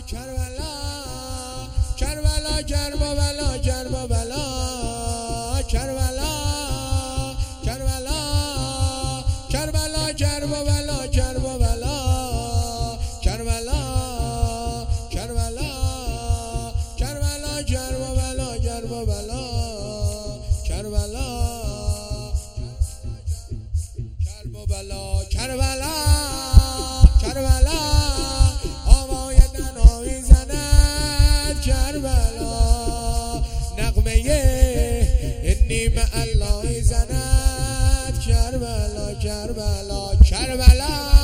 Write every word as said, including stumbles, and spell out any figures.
کربلا کربلا کربلا کربلا کربلا کربلا کربلا کربلا کربلا کربلا کربلا کربلا کربلا کربلا کربلا کربلا کربلا کربلا آوای تنهایی زند کربلا نغمه نیم الله زند کربلا کربلا کربلا